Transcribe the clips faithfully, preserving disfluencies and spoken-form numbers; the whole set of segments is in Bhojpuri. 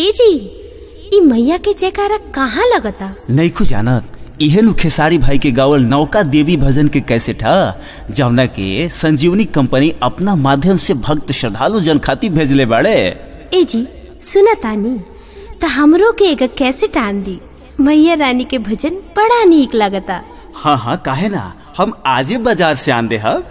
ए जी, ई मैया के जयकारा कहाँ लगता? नहीं खुश जानत, इहे नु खेसारी भाई के गावल नौका देवी भजन के कैसेट है, जौना के संजीवनी कंपनी अपना माध्यम से भक्त श्रद्धालु जन खातिर भेजले बाड़े। ए जी सुना तानी, तो हमरो के एक कैसेट आन दी। मैया रानी के भजन बड़ा नीक लगता। हाँ हाँ काहे ना, हम आजे बाजार से आन दे हब।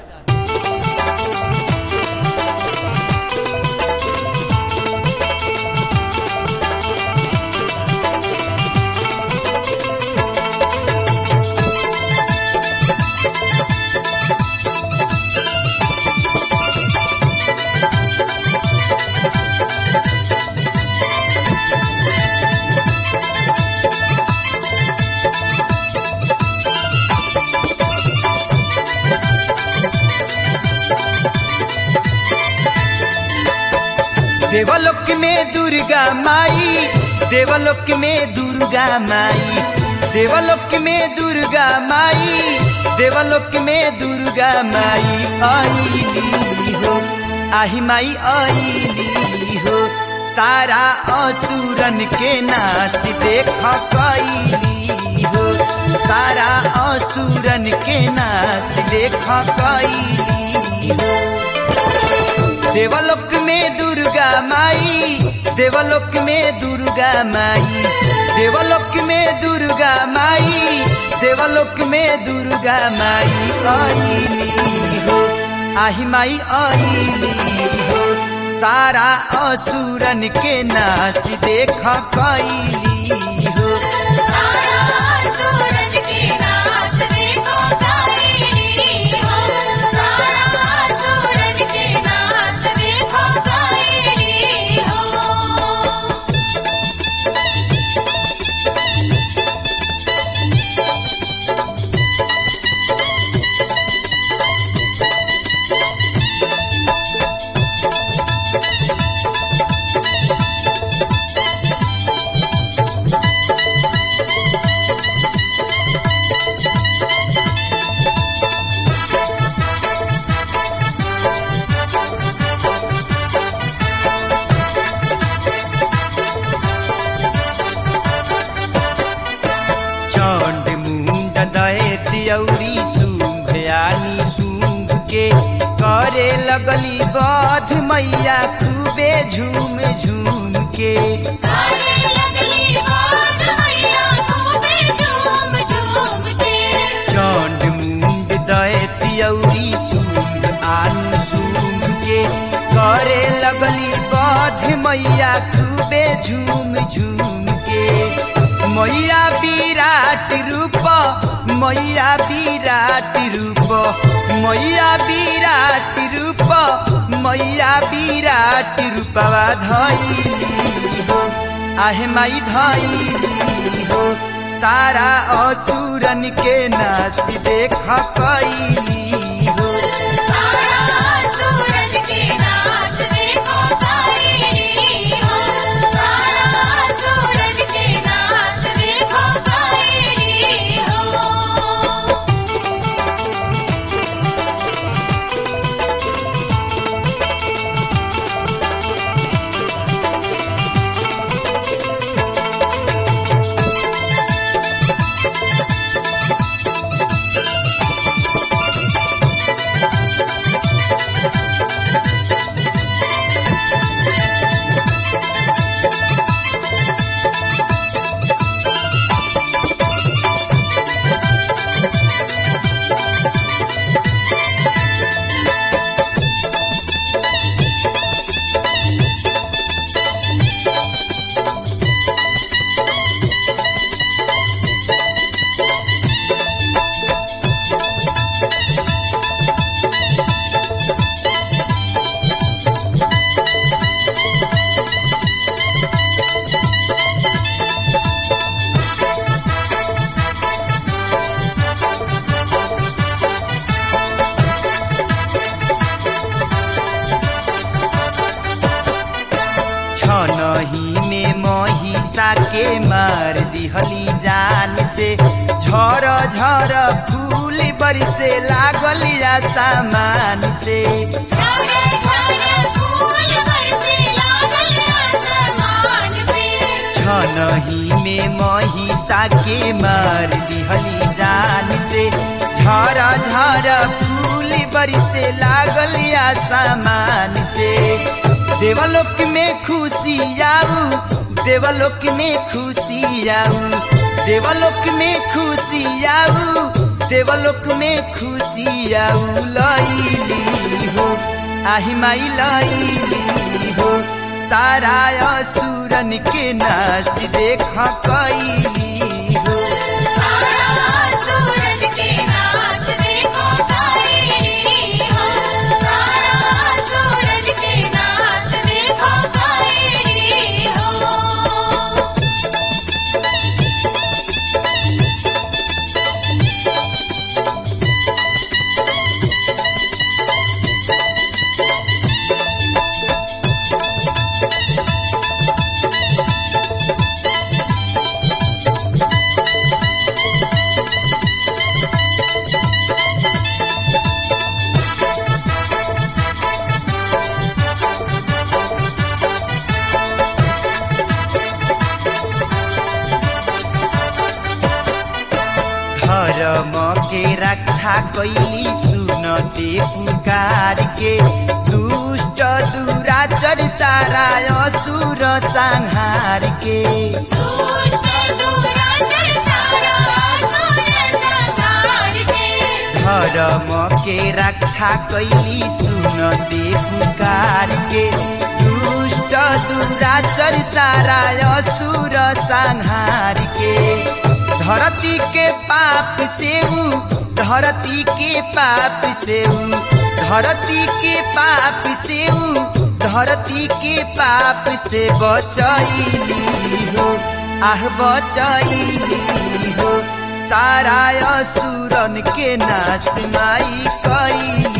देवलोक में दुर्गा माई, देवलोक में दुर्गा माई, देवलोक में दुर्गा माई, देवलोक में दुर्गा माई आईली हो, आही माई आईली हो। सारा असुरन के नाश देख कईली हो, सारा असुरन के नाश देख कईली हो। देवलोक में दुर्गा माई, देवलोक में दुर्गा माई, देवलोक में दुर्गा माई, देवलोक में दुर्गा माई आईली हो, आही माई आईली हो। सारा असुरन के नाश देख कईली हो, सारा असुरन के नाश देख कईली हो, सारा असुरन के नाश देख कईली हो। लगली बध मैया खूबे झूम झूम के, करे लगली बध मैया खूबे झूम झूम के। चंड मुंड दैत्यौरी सूंड आन सूंड के, करे लगली बध मैया खूबे झूम झूम के। मैया विराट रूप, मैया विराट रूप, मैया विराट रूप, मैया विराट रूपवा धइली हो, आहे माई धइली हो। सारा असुरन के नाश देख कईली हो, सारा असुरन के नाश देख कईली हो, सारा असुरन के नाश देख कईली हो। के मार दिहली जान से, झर झर फूल बरसे लागल आसमान से, झर झर फूल बरसे लागल आसमान से। छनही में महिषा के मार दिहली जान से झर झर फूल बरसे लागल आसमान से देवलोक में खुशी आऊ देवलोक में खुशी आऊ देवलोक में खुशी आऊ देवलोक में खुशी आऊ लईली हो आही माई लईली हो सारा असुरन के नाश देख कईली हो सारा असुरन के नाश देख कईली हो सारा असुरन के नाश देख कईली हो। धर्म के रक्षा कैली सुनते पुकार के दुष्ट दुराचर सारा असुर संहार के दुष्ट दुराचर सारा असुर संहार के धर्म के रक्षा कैली सुनते पुकार के दुष्ट दुराचर सारा असुर संहार के धरती के पाप से धरती के पाप से धरती के पाप से धरती के पाप से बचैली हो आह बचैली हो सारा असुरन के नाश माई कैली